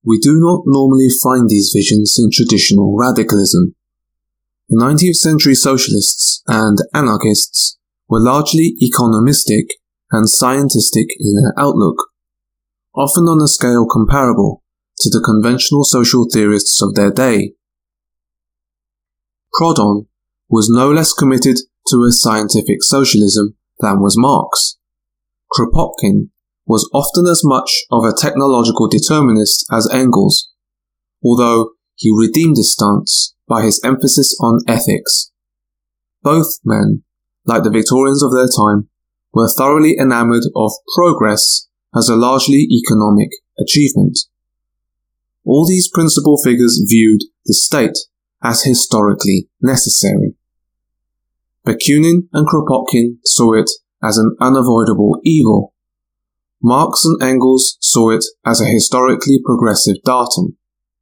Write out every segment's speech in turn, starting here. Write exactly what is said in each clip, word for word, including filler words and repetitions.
We do not normally find these visions in traditional radicalism. The nineteenth century socialists and anarchists were largely economistic and scientistic in their outlook, often on a scale comparable to the conventional social theorists of their day. Proudhon was no less committed to a scientific socialism than was Marx. Kropotkin was often as much of a technological determinist as Engels, although he redeemed his stance by his emphasis on ethics. Both men, like the Victorians of their time, were thoroughly enamoured of progress as a largely economic achievement. All these principal figures viewed the state as historically necessary. Bakunin and Kropotkin saw it as an unavoidable evil. Marx and Engels saw it as a historically progressive datum.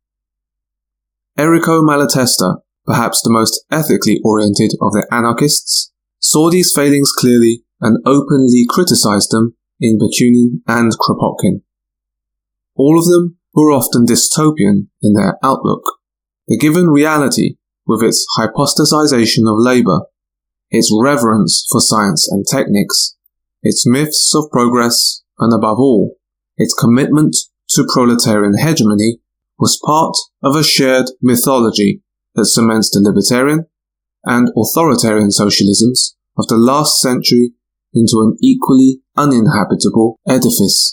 Enrico Malatesta, perhaps the most ethically oriented of the anarchists, saw these failings clearly and openly criticized them in Bakunin and Kropotkin. All of them were often dystopian in their outlook. The given reality, with its hypostasization of labour, its reverence for science and techniques, its myths of progress, and above all, its commitment to proletarian hegemony, was part of a shared mythology that cements the libertarian and authoritarian socialisms of the last century into an equally uninhabitable edifice.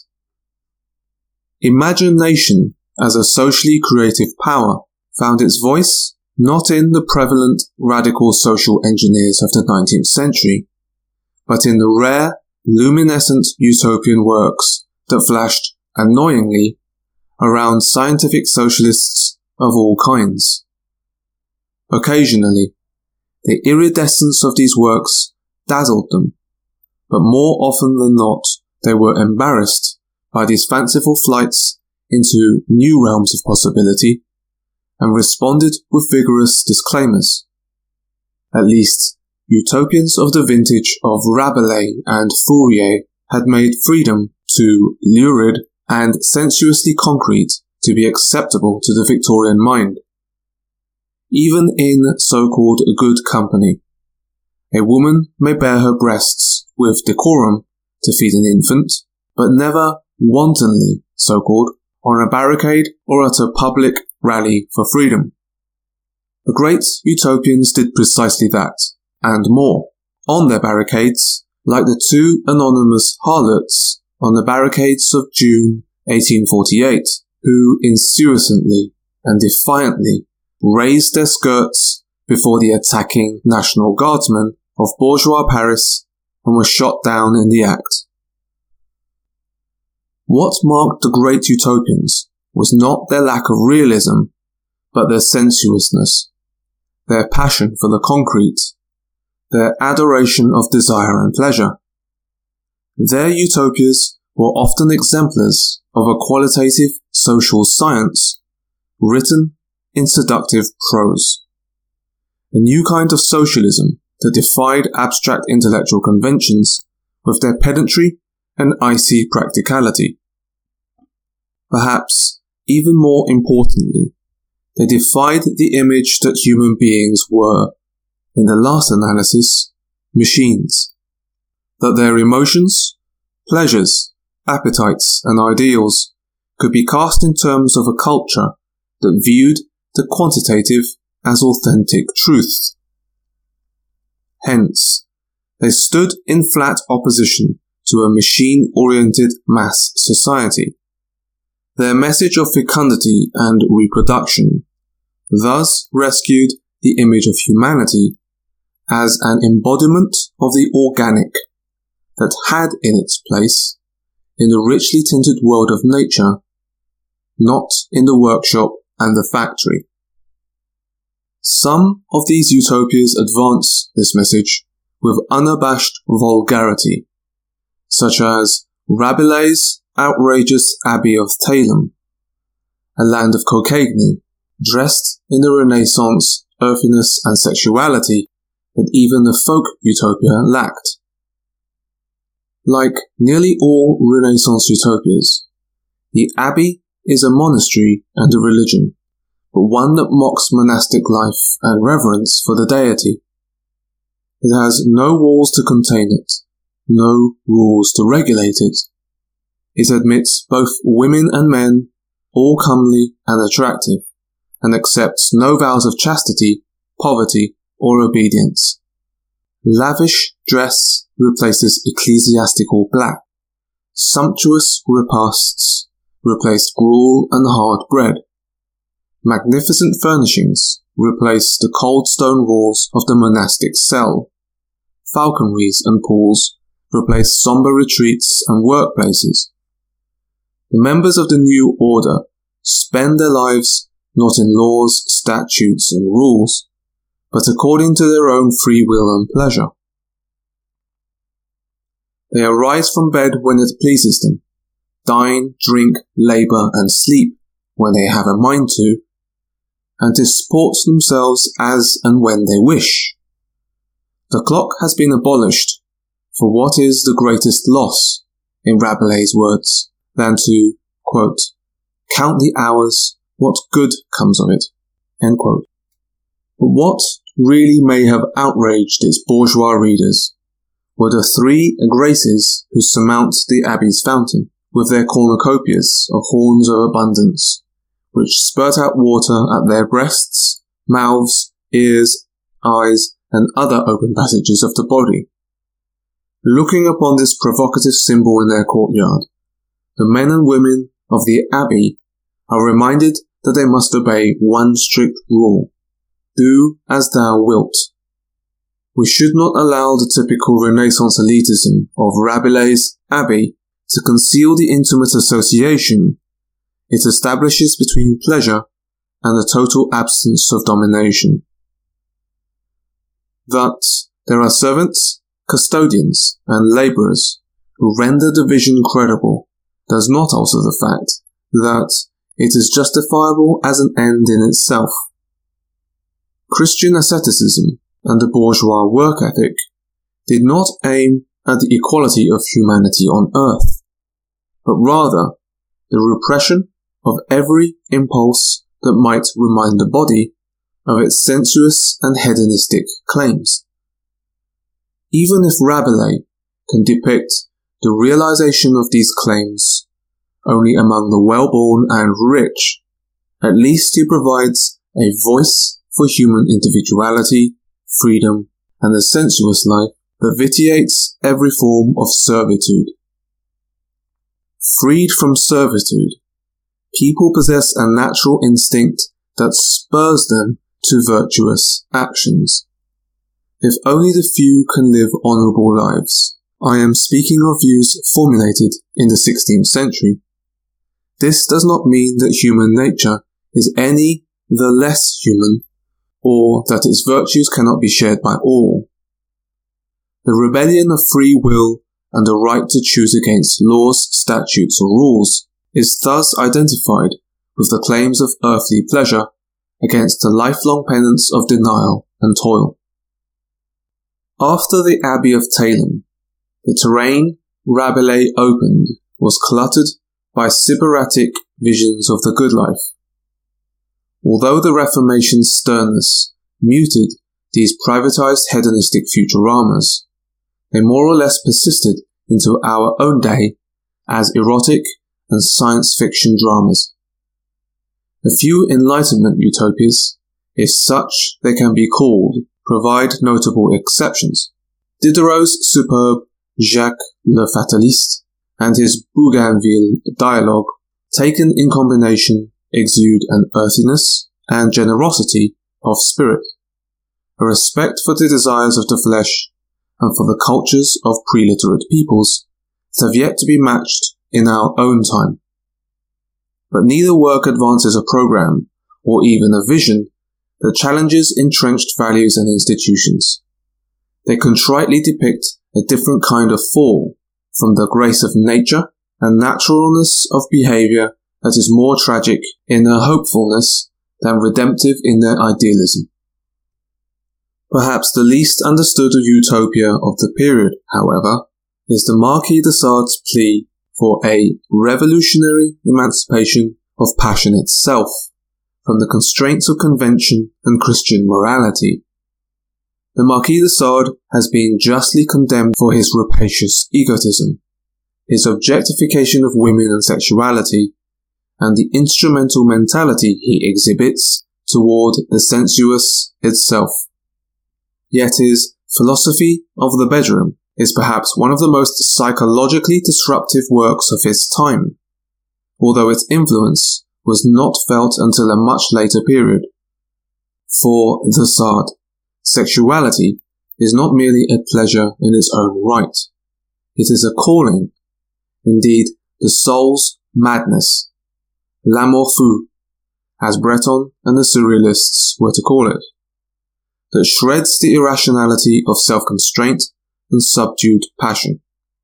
Imagination as a socially creative power found its voice not in the prevalent radical social engineers of the nineteenth century, but in the rare, luminescent utopian works that flashed annoyingly around scientific socialists of all kinds. Occasionally, the iridescence of these works dazzled them, but more often than not they were embarrassed by these fanciful flights into new realms of possibility and responded with vigorous disclaimers. At least, utopians of the vintage of Rabelais and Fourier had made freedom too lurid and sensuously concrete to be acceptable to the Victorian mind. Even in so-called good company, a woman may bare her breasts with decorum to feed an infant, but never wantonly, so-called, on a barricade or at a public rally for freedom. The great utopians did precisely that, and more, on their barricades, like the two anonymous harlots on the barricades of June eighteen forty-eight, who incessantly and defiantly raised their skirts before the attacking National Guardsmen of bourgeois Paris and were shot down in the act. What marked the great utopians was not their lack of realism, but their sensuousness, their passion for the concrete, their adoration of desire and pleasure. Their utopias were often exemplars of a qualitative social science, written in seductive prose. A new kind of socialism that defied abstract intellectual conventions with their pedantry and icy practicality. Perhaps, even more importantly, they defied the image that human beings were, in the last analysis, machines. That their emotions, pleasures, appetites, and ideals could be cast in terms of a culture that viewed the quantitative as authentic truth. Hence, they stood in flat opposition to a machine-oriented mass society. Their message of fecundity and reproduction thus rescued the image of humanity as an embodiment of the organic that had in its place in the richly tinted world of nature, not in the workshop and the factory. Some of these utopias advance this message with unabashed vulgarity, such as Rabelais' outrageous Abbey of Thalem, a land of Cocaigne, dressed in the Renaissance earthiness and sexuality that even the folk utopia lacked. Like nearly all Renaissance utopias, the Abbey is a monastery and a religion, but one that mocks monastic life and reverence for the deity. It has no walls to contain it, no rules to regulate it. It admits both women and men, all comely and attractive, and accepts no vows of chastity, poverty, or obedience. Lavish dress replaces ecclesiastical black. Sumptuous repasts replaced gruel and hard bread. Magnificent furnishings replaced the cold stone walls of the monastic cell. Falconries and pools replaced somber retreats and workplaces. The members of the new order spend their lives not in laws, statutes, and rules, but according to their own free will and pleasure. They arise from bed when it pleases them, dine, drink, labour, and sleep when they have a mind to, and disport themselves as and when they wish. The clock has been abolished, for what is the greatest loss, in Rabelais' words, than to, quote, count the hours, what good comes of it, end quote. But what really may have outraged its bourgeois readers were the three graces who surmount the abbey's fountain, with their cornucopias of horns of abundance, which spurt out water at their breasts, mouths, ears, eyes, and other open passages of the body. Looking upon this provocative symbol in their courtyard, the men and women of the abbey are reminded that they must obey one strict rule: do as thou wilt. We should not allow the typical Renaissance elitism of Rabelais' Abbey to conceal the intimate association it establishes between pleasure and the total absence of domination. That there are servants, custodians, and labourers who render the vision credible does not alter the fact that it is justifiable as an end in itself. Christian asceticism and the bourgeois work ethic did not aim at the equality of humanity on earth, but rather the repression of every impulse that might remind the body of its sensuous and hedonistic claims. Even if Rabelais can depict the realization of these claims only among the well-born and rich, at least he provides a voice for human individuality, freedom, and the sensuous life that vitiates every form of servitude. Freed from servitude, people possess a natural instinct that spurs them to virtuous actions. If only the few can live honourable lives. I am speaking of views formulated in the sixteenth century. This does not mean that human nature is any the less human, or that its virtues cannot be shared by all. The rebellion of free will and the right to choose against laws, statutes, or rules is thus identified with the claims of earthly pleasure against the lifelong penance of denial and toil. After the Abbey of Thelem, the terrain Rabelais opened was cluttered by sybaritic visions of the good life. Although the Reformation's sternness muted these privatized hedonistic futuramas, they more or less persisted into our own day as erotic and science fiction dramas. A few Enlightenment utopias, if such they can be called, provide notable exceptions. Diderot's superb Jacques le Fataliste and his Bougainville dialogue, taken in combination, exude an earthiness and generosity of spirit, a respect for the desires of the flesh and for the cultures of pre-literate peoples that have yet to be matched in our own time. But neither work advances a program, or even a vision, that challenges entrenched values and institutions. They contritely depict a different kind of fall from the grace of nature and naturalness of behaviour that is more tragic in their hopefulness than redemptive in their idealism. Perhaps the least understood utopia of the period, however, is the Marquis de Sade's plea for a revolutionary emancipation of passion itself, from the constraints of convention and Christian morality. The Marquis de Sade has been justly condemned for his rapacious egotism, his objectification of women and sexuality, and the instrumental mentality he exhibits toward the sensuous itself. Yet his Philosophy of the Bedroom is perhaps one of the most psychologically disruptive works of its time, although its influence was not felt until a much later period. For de Sade, sexuality is not merely a pleasure in its own right. It is a calling, indeed the soul's madness, l'amour fou, as Breton and the Surrealists were to call it, that shreds the irrationality of self-constraint and subdued passion.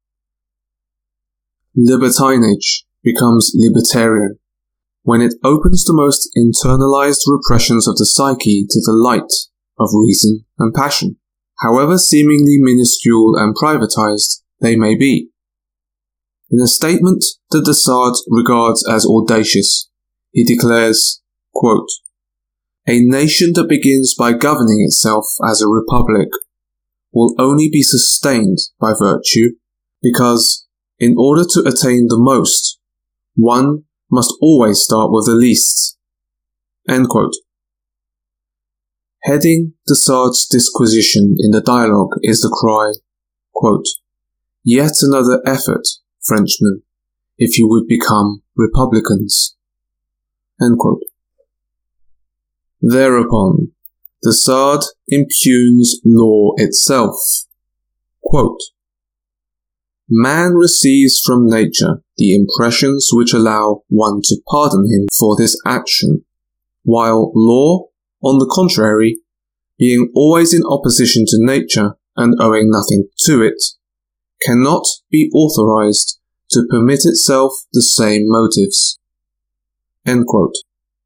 Libertinage becomes libertarian when it opens the most internalized repressions of the psyche to the light of reason and passion, however seemingly minuscule and privatized they may be. In a statement that de Sade regards as audacious, he declares, quote, "A nation that begins by governing itself as a republic will only be sustained by virtue because, in order to attain the most, one must always start with the least." End quote. Heading de Sade's disquisition in the dialogue is the cry, quote, "Yet another effort, Frenchmen, if you would become republicans." End quote. Thereupon, de Sade impugns law itself. Quote, "Man receives from nature the impressions which allow one to pardon him for this action, while law, on the contrary, being always in opposition to nature and owing nothing to it, cannot be authorized to permit itself the same motives." End quote.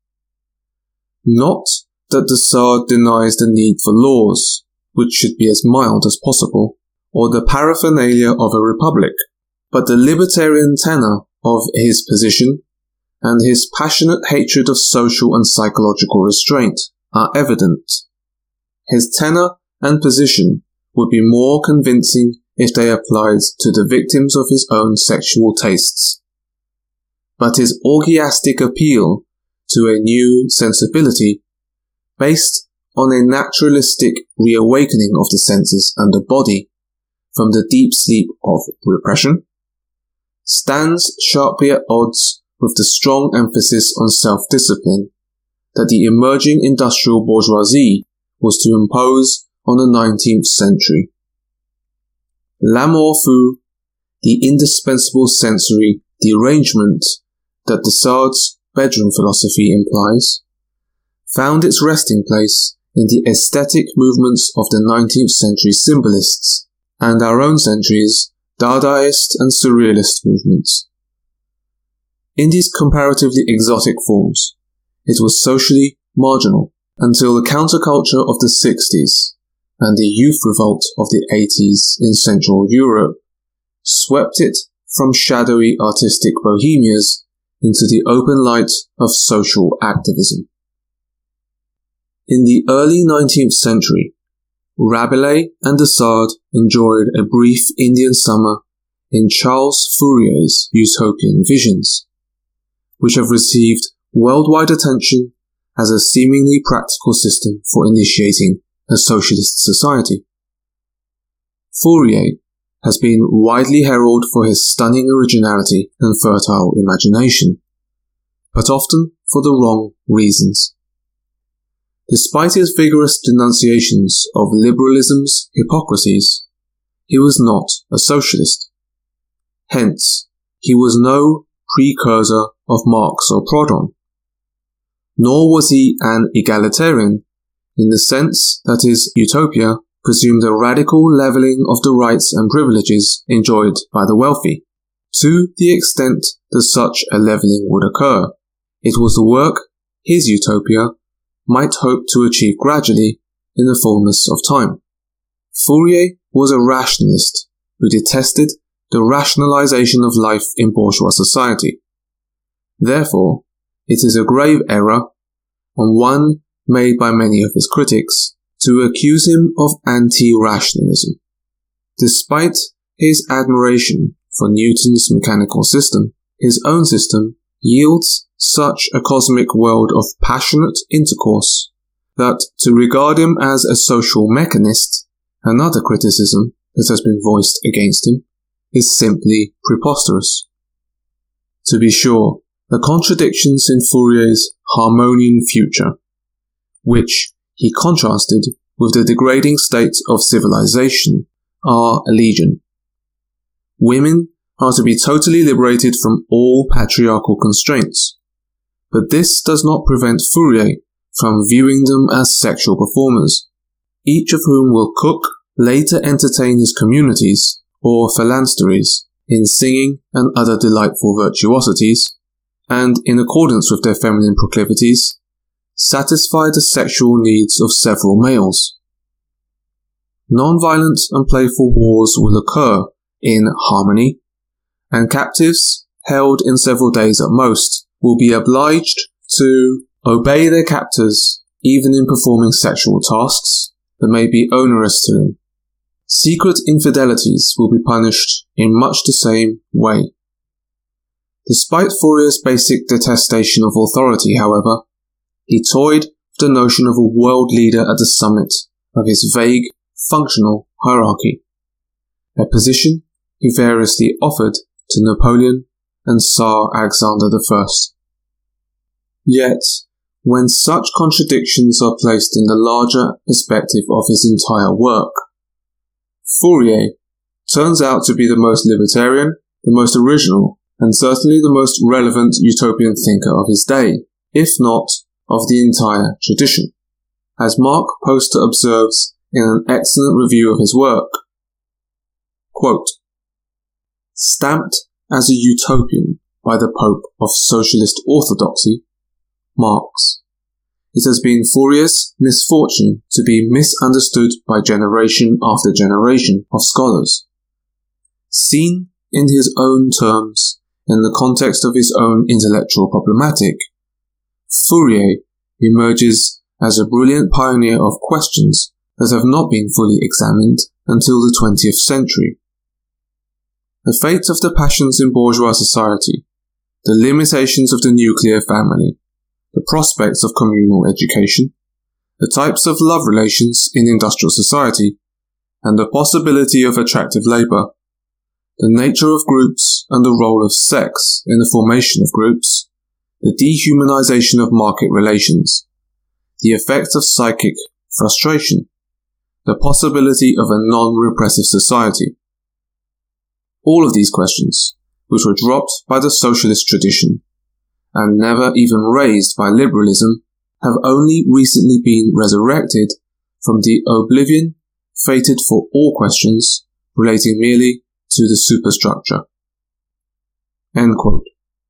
Not that de Sade denies the need for laws, which should be as mild as possible, or the paraphernalia of a republic, but the libertarian tenor of his position and his passionate hatred of social and psychological restraint are evident. His tenor and position would be more convincing if they applied to the victims of his own sexual tastes. But his orgiastic appeal to a new sensibility, based on a naturalistic reawakening of the senses and the body from the deep sleep of repression, stands sharply at odds with the strong emphasis on self-discipline that the emerging industrial bourgeoisie was to impose on the nineteenth century. L'amour fou, the indispensable sensory derangement that de Sade's bedroom philosophy implies, found its resting place in the aesthetic movements of the nineteenth century symbolists and our own century's Dadaist and Surrealist movements. In these comparatively exotic forms, it was socially marginal until the counterculture of the sixties and the youth revolt of the eighties in Central Europe swept it from shadowy artistic bohemias into the open light of social activism. In the early nineteenth century, Rabelais and de Sade enjoyed a brief Indian summer in Charles Fourier's utopian visions, which have received worldwide attention as a seemingly practical system for initiating a socialist society. Fourier has been widely heralded for his stunning originality and fertile imagination, but often for the wrong reasons. Despite his vigorous denunciations of liberalism's hypocrisies, he was not a socialist. Hence, he was no precursor of Marx or Proudhon. Nor was he an egalitarian in the sense that his utopia presumed a radical leveling of the rights and privileges enjoyed by the wealthy. To the extent that such a leveling would occur, it was the work his utopia might hope to achieve gradually in the fullness of time. Fourier was a rationalist who detested the rationalization of life in bourgeois society. Therefore, It is a grave error, and one made by many of his critics, to accuse him of anti-rationalism. Despite his admiration for Newton's mechanical system, his own system yields such a cosmic world of passionate intercourse that to regard him as a social mechanist, another criticism that has been voiced against him, is simply preposterous. To be sure, the contradictions in Fourier's Harmonian Future, which he contrasted with the degrading state of civilization, are legion. Women are to be totally liberated from all patriarchal constraints, but this does not prevent Fourier from viewing them as sexual performers, each of whom will cook, later entertain his communities, or phalansteries, in singing and other delightful virtuosities, and, in accordance with their feminine proclivities, satisfy the sexual needs of several males. Non-violent and playful wars will occur in harmony, and captives, held in several days at most, will be obliged to obey their captors even in performing sexual tasks that may be onerous to them. Secret infidelities will be punished in much the same way. Despite Fourier's basic detestation of authority, however, he toyed with the notion of a world leader at the summit of his vague, functional hierarchy, a position he variously offered to Napoleon and Tsar Alexander the First. Yet, when such contradictions are placed in the larger perspective of his entire work, Fourier turns out to be the most libertarian, the most original, and certainly the most relevant utopian thinker of his day, if not of the entire tradition. As Mark Poster observes in an excellent review of his work, quote, "Stamped as a utopian by the Pope of socialist orthodoxy, Marx, it has been Fourier's misfortune to be misunderstood by generation after generation of scholars. Seen in his own terms, in the context of his own intellectual problematic, Fourier emerges as a brilliant pioneer of questions that have not been fully examined until the twentieth century. The fate of the passions in bourgeois society, the limitations of the nuclear family, the prospects of communal education, the types of love relations in industrial society, and the possibility of attractive labour, the nature of groups and the role of sex in the formation of groups, the dehumanization of market relations, the effect of psychic frustration, the possibility of a non-repressive society. All of these questions, which were dropped by the socialist tradition and never even raised by liberalism, have only recently been resurrected from the oblivion fated for all questions relating merely to the superstructure." End quote.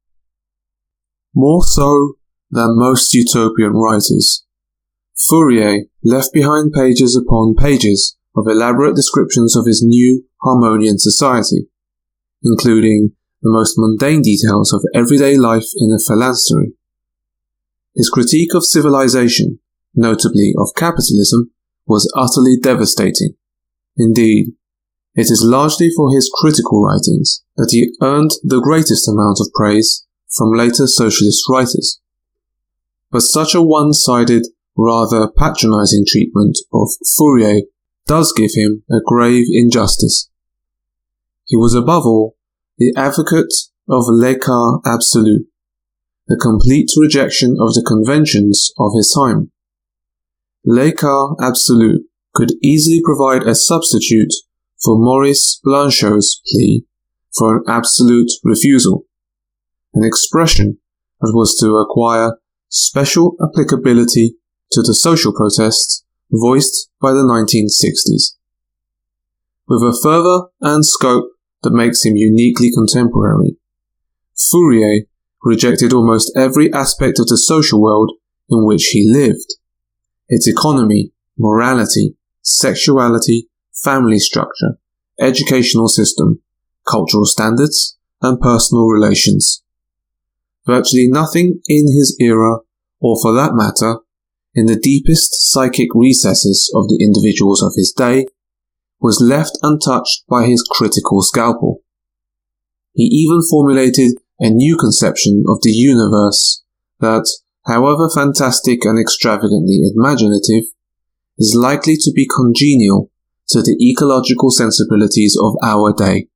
More so than most utopian writers, Fourier left behind pages upon pages of elaborate descriptions of his new Harmonian society, including the most mundane details of everyday life in a phalanstery. His critique of civilization, notably of capitalism, was utterly devastating. Indeed, it is largely for his critical writings that he earned the greatest amount of praise from later socialist writers. But such a one-sided, rather patronizing treatment of Fourier does give him a grave injustice. He was above all the advocate of l'écart absolu, the complete rejection of the conventions of his time. L'écart absolu could easily provide a substitute for Maurice Blanchot's plea for an absolute refusal, an expression that was to acquire special applicability to the social protests voiced by the nineteen sixties. With a fervour and scope that makes him uniquely contemporary, Fourier rejected almost every aspect of the social world in which he lived, its economy, morality, sexuality, family structure, educational system, cultural standards, and personal relations. Virtually nothing in his era, or for that matter, in the deepest psychic recesses of the individuals of his day, was left untouched by his critical scalpel. He even formulated a new conception of the universe that, however fantastic and extravagantly imaginative, is likely to be congenial to the ecological sensibilities of our day.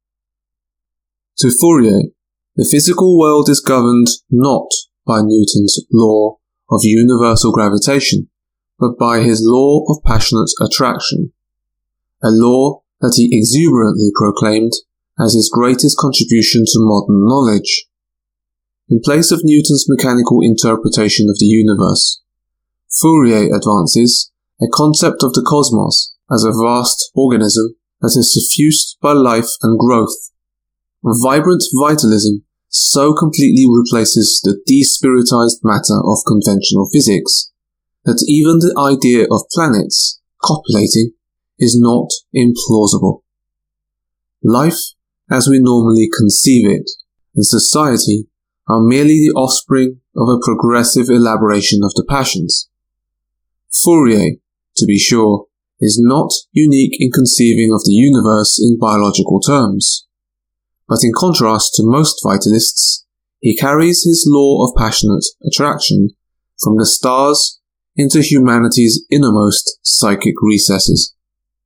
To Fourier, the physical world is governed not by Newton's law of universal gravitation, but by his law of passionate attraction, a law that he exuberantly proclaimed as his greatest contribution to modern knowledge. In place of Newton's mechanical interpretation of the universe, Fourier advances a concept of the cosmos as a vast organism that is suffused by life and growth. Vibrant vitalism so completely replaces the despiritized matter of conventional physics that even the idea of planets copulating is not implausible. Life, as we normally conceive it, and society are merely the offspring of a progressive elaboration of the passions. Fourier, to be sure, is not unique in conceiving of the universe in biological terms, but in contrast to most vitalists, he carries his law of passionate attraction from the stars into humanity's innermost psychic recesses.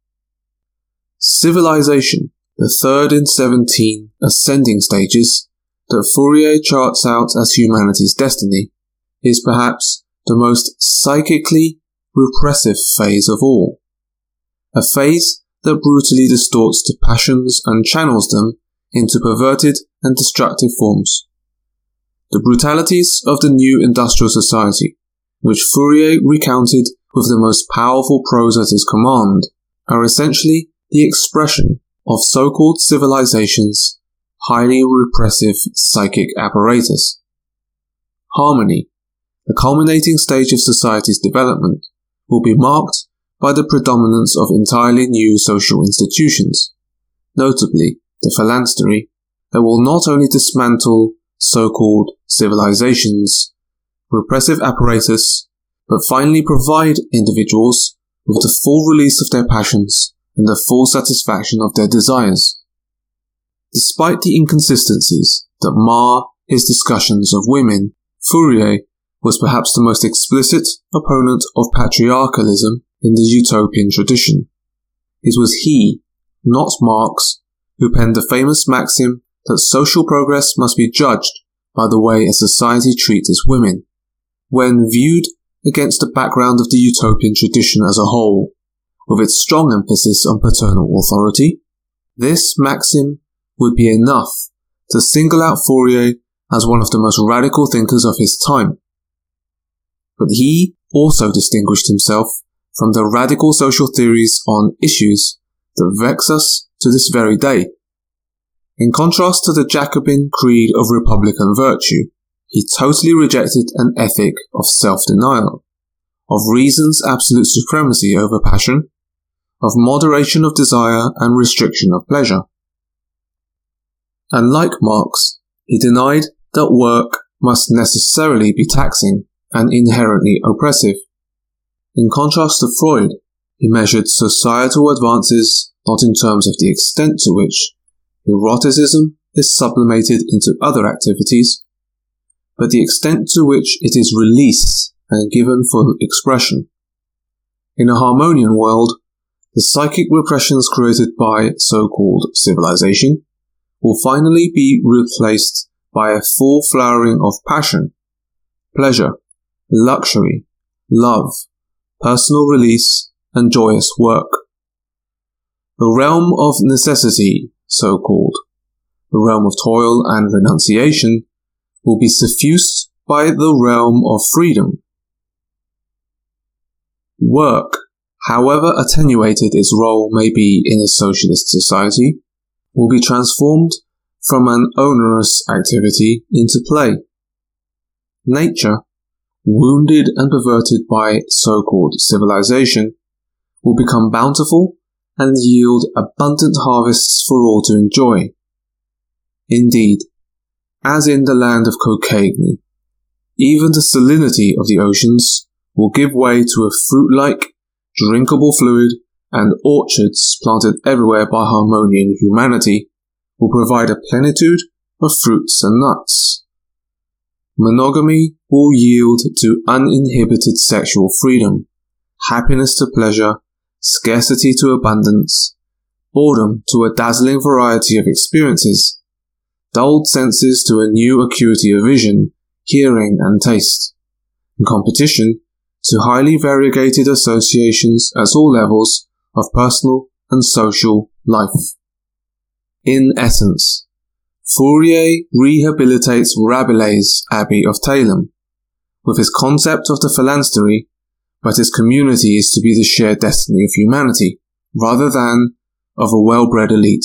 Civilization, the third in seventeen ascending stages that Fourier charts out as humanity's destiny, is perhaps the most psychically repressive phase of all. A phase that brutally distorts the passions and channels them into perverted and destructive forms. The brutalities of the new industrial society, which Fourier recounted with the most powerful prose at his command, are essentially the expression of so-called civilization's highly repressive psychic apparatus. Harmony, the culminating stage of society's development, will be marked by the predominance of entirely new social institutions, notably the phalanstery, that will not only dismantle so-called civilization's repressive apparatus, but finally provide individuals with the full release of their passions and the full satisfaction of their desires. Despite the inconsistencies that mar his discussions of women, Fourier was perhaps the most explicit opponent of patriarchalism in the utopian tradition. It was he, not Marx, who penned the famous maxim that social progress must be judged by the way a society treats its women, when viewed against the background of the utopian tradition as a whole, with its strong emphasis on paternal authority. This maxim would be enough to single out Fourier as one of the most radical thinkers of his time. But he also distinguished himself from the radical social theories on issues that vex us to this very day. In contrast to the Jacobin creed of republican virtue, he totally rejected an ethic of self-denial, of reason's absolute supremacy over passion, of moderation of desire and restriction of pleasure. And like Marx, he denied that work must necessarily be taxing and inherently oppressive. In contrast to Freud, he measured societal advances not in terms of the extent to which eroticism is sublimated into other activities, but the extent to which it is released and given full expression. In a Harmonian world, the psychic repressions created by so-called civilization will finally be replaced by a full flowering of passion, pleasure, luxury, love, personal release, and joyous work. The realm of necessity, so-called, the realm of toil and renunciation, will be suffused by the realm of freedom. Work, however attenuated its role may be in a socialist society, will be transformed from an onerous activity into play. Nature, wounded and perverted by so-called civilization, will become bountiful and yield abundant harvests for all to enjoy. Indeed, as in the land of Cocaigne, even the salinity of the oceans will give way to a fruit-like, drinkable fluid, and orchards planted everywhere by Harmonian humanity will provide a plenitude of fruits and nuts. Monogamy will yield to uninhibited sexual freedom, happiness to pleasure, scarcity to abundance, boredom to a dazzling variety of experiences, dulled senses to a new acuity of vision, hearing and taste, and competition to highly variegated associations at all levels of personal and social life. In essence, Fourier rehabilitates Rabelais' Abbey of Thalem, with his concept of the phalanstery, but his community is to be the shared destiny of humanity, rather than of a well-bred elite.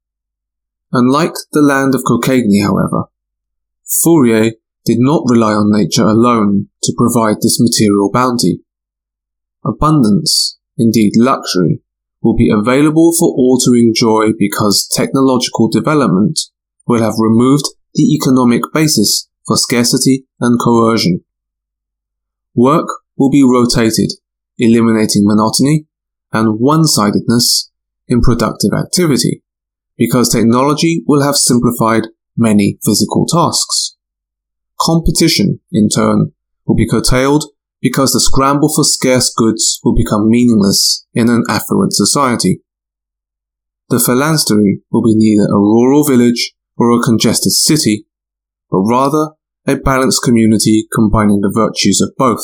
Unlike the land of Cocaigne, however, Fourier did not rely on nature alone to provide this material bounty. Abundance, indeed luxury, will be available for all to enjoy because technological development will have removed the economic basis for scarcity and coercion. Work will be rotated, eliminating monotony and one-sidedness in productive activity, because technology will have simplified many physical tasks. Competition, in turn, will be curtailed because the scramble for scarce goods will become meaningless in an affluent society. The phalanstery will be neither a rural village or a congested city, but rather a balanced community combining the virtues of both.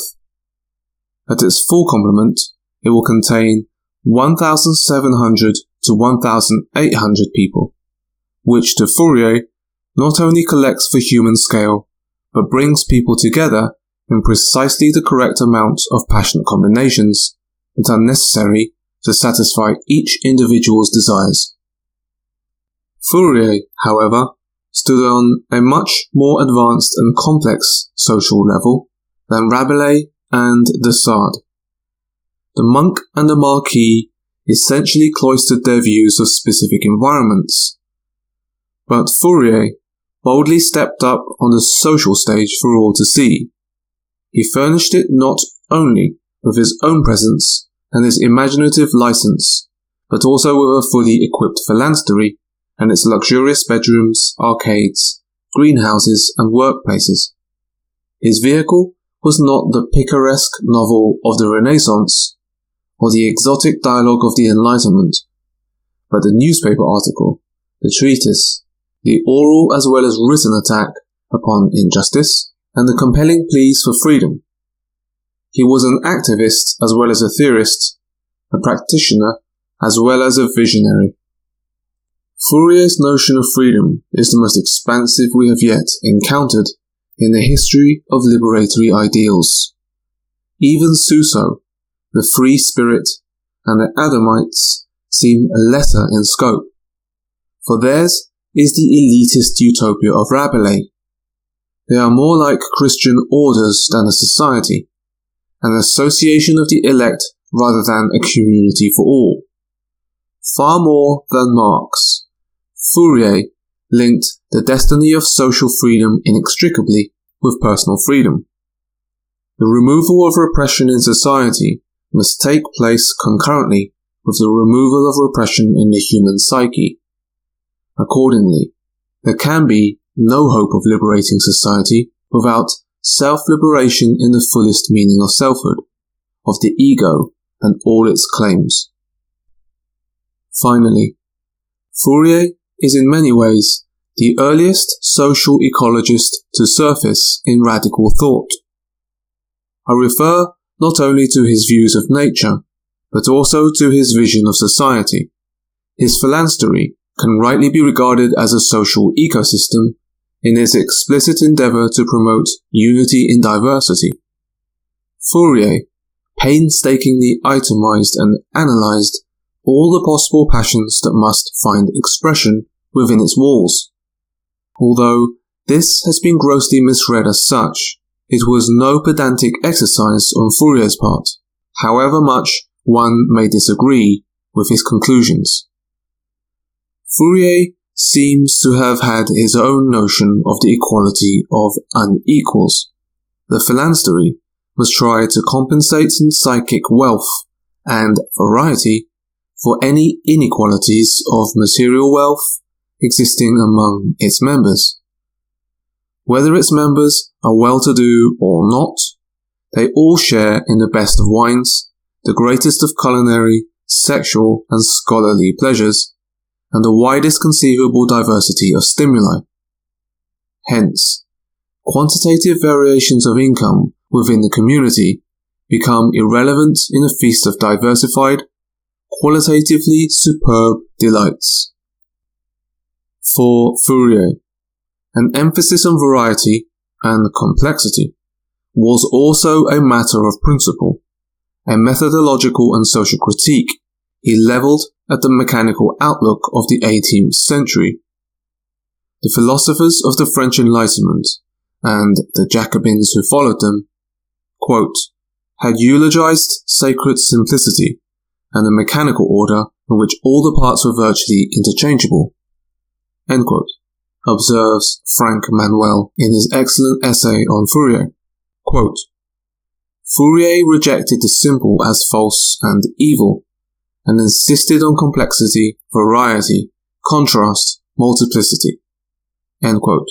At its full complement, it will contain one thousand seven hundred to one thousand eight hundred people, which to Fourier not only collects for human scale, but brings people together in precisely the correct amount of passionate combinations that are necessary to satisfy each individual's desires. Fourier, however, stood on a much more advanced and complex social level than Rabelais and de Sade. The monk and the marquis essentially cloistered their views of specific environments, but Fourier boldly stepped up on the social stage for all to see. He furnished it not only with his own presence and his imaginative license, but also with a fully equipped phalanstery and its luxurious bedrooms, arcades, greenhouses, and workplaces. His vehicle was not the picaresque novel of the Renaissance or the exotic dialogue of the Enlightenment, but the newspaper article, the treatise, the oral as well as written attack upon injustice, and the compelling pleas for freedom. He was an activist as well as a theorist, a practitioner as well as a visionary. Fourier's notion of freedom is the most expansive we have yet encountered in the history of liberatory ideals. Even Suso, the free spirit, and the Adamites seem lesser in scope, for theirs is the elitist utopia of Rabelais. They are more like Christian orders than a society, an association of the elect rather than a community for all. Far more than Marx, Fourier linked the destiny of social freedom inextricably with personal freedom. The removal of repression in society must take place concurrently with the removal of repression in the human psyche. Accordingly, there can be no hope of liberating society without self-liberation in the fullest meaning of selfhood, of the ego and all its claims. Finally, Fourier is in many ways the earliest social ecologist to surface in radical thought. I refer not only to his views of nature, but also to his vision of society. His phalanstery can rightly be regarded as a social ecosystem in its explicit endeavour to promote unity in diversity. Fourier painstakingly itemized and analyzed all the possible passions that must find expression within its walls. Although this has been grossly misread as such, it was no pedantic exercise on Fourier's part, however much one may disagree with his conclusions. Fourier seems to have had his own notion of the equality of unequals. The philanstery must try to compensate in psychic wealth and variety for any inequalities of material wealth existing among its members. Whether its members are well-to-do or not, they all share in the best of wines, the greatest of culinary, sexual and scholarly pleasures, and the widest conceivable diversity of stimuli. Hence, quantitative variations of income within the community become irrelevant in a feast of diversified, qualitatively superb delights. For Fourier, an emphasis on variety and complexity was also a matter of principle, a methodological and social critique he levelled at the mechanical outlook of the eighteenth century. The philosophers of the French Enlightenment and the Jacobins who followed them, quote, had eulogized sacred simplicity and a mechanical order in which all the parts were virtually interchangeable, end quote, observes Frank Manuel in his excellent essay on Fourier. Quote, Fourier rejected the simple as false and evil, and insisted on complexity, variety, contrast, multiplicity. End quote.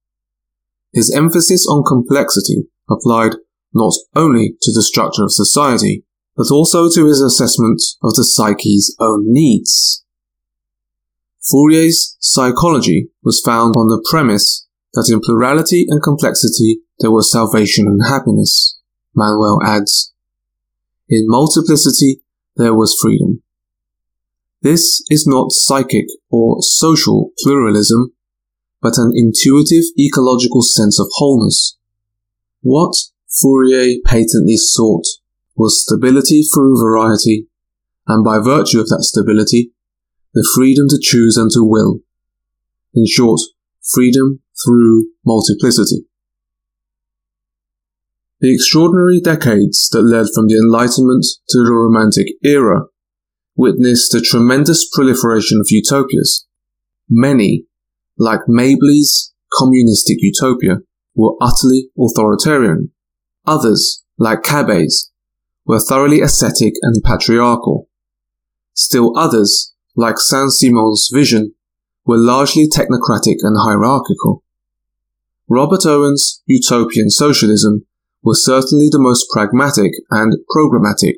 His emphasis on complexity applied not only to the structure of society, but also to his assessment of the psyche's own needs. Fourier's psychology was founded on the premise that in plurality and complexity there was salvation and happiness. Manuel adds, in multiplicity there was freedom. This is not psychic or social pluralism, but an intuitive ecological sense of wholeness. What Fourier patently sought was stability through variety, and by virtue of that stability, the freedom to choose and to will. In short, freedom through multiplicity. The extraordinary decades that led from the Enlightenment to the Romantic era witnessed a tremendous proliferation of utopias. Many, like Mably's communistic utopia, were utterly authoritarian. Others, like Cabet's, were thoroughly ascetic and patriarchal. Still others, like Saint-Simon's vision, were largely technocratic and hierarchical. Robert Owen's utopian socialism was certainly the most pragmatic and programmatic.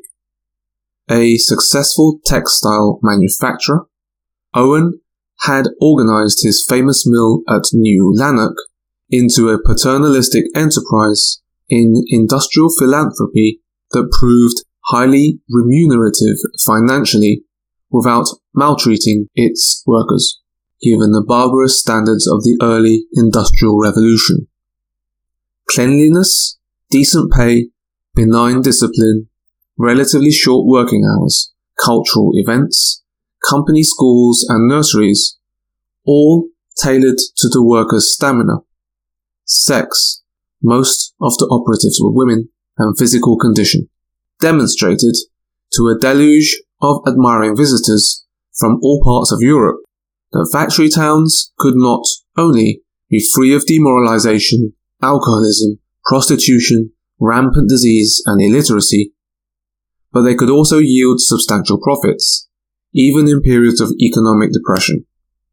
A successful textile manufacturer, Owen had organized his famous mill at New Lanark into a paternalistic enterprise in industrial philanthropy that proved highly remunerative financially without maltreating its workers, given the barbarous standards of the early industrial revolution. Cleanliness, decent pay, benign discipline, relatively short working hours, cultural events, company schools and nurseries, all tailored to the worker's stamina. Sex, most of the operatives were women, and physical condition, demonstrated to a deluge of admiring visitors from all parts of Europe that factory towns could not only be free of demoralization, alcoholism, prostitution, rampant disease and illiteracy, but they could also yield substantial profits, even in periods of economic depression.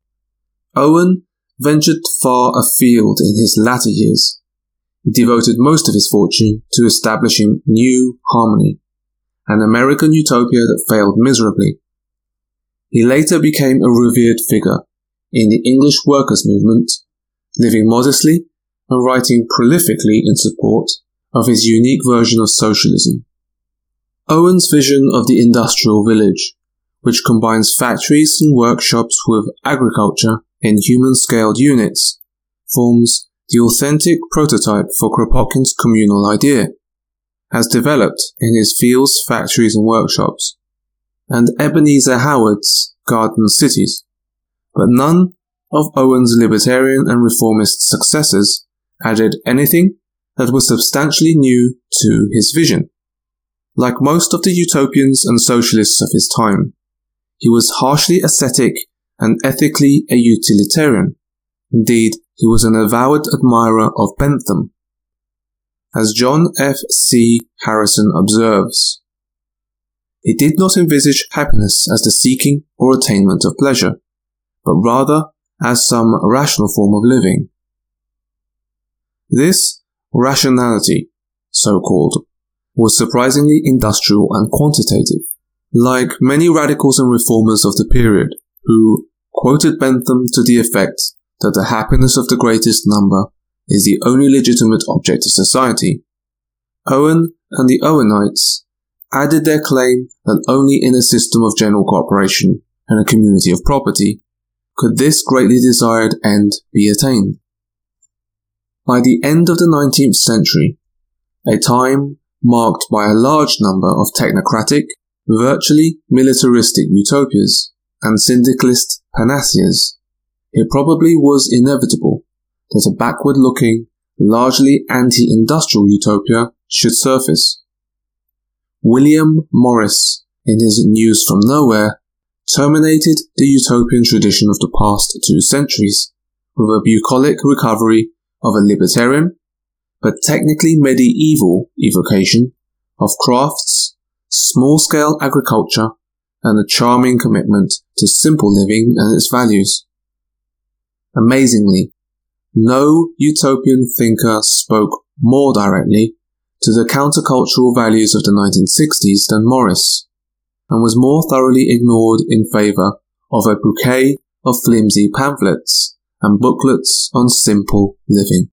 Owen ventured far afield in his latter years. He devoted most of his fortune to establishing New Harmony, an American utopia that failed miserably. He later became a revered figure in the English workers' movement, living modestly and writing prolifically in support of his unique version of socialism. Owen's vision of the industrial village, which combines factories and workshops with agriculture in human-scaled units, forms the authentic prototype for Kropotkin's communal idea, as developed in his fields, factories and workshops, and Ebenezer Howard's garden cities. But none of Owen's libertarian and reformist successors added anything that was substantially new to his vision. Like most of the utopians and socialists of his time, he was harshly ascetic and ethically a utilitarian. Indeed, he was an avowed admirer of Bentham. As John F. C. Harrison observes, he did not envisage happiness as the seeking or attainment of pleasure, but rather as some rational form of living. This rationality, so-called, was surprisingly industrial and quantitative. Like many radicals and reformers of the period, who quoted Bentham to the effect that the happiness of the greatest number is the only legitimate object of society, Owen and the Owenites added their claim that only in a system of general cooperation and a community of property could this greatly desired end be attained. By the end of the nineteenth century, a time marked by a large number of technocratic, virtually militaristic utopias and syndicalist panaceas, it probably was inevitable that a backward-looking, largely anti-industrial utopia should surface. William Morris, in his News from Nowhere, terminated the utopian tradition of the past two centuries with a bucolic recovery of a libertarian, but technically medieval evocation of crafts, small-scale agriculture, and a charming commitment to simple living and its values. Amazingly, no utopian thinker spoke more directly to the countercultural values of the nineteen sixties than Morris, and was more thoroughly ignored in favour of a bouquet of flimsy pamphlets and booklets on simple living.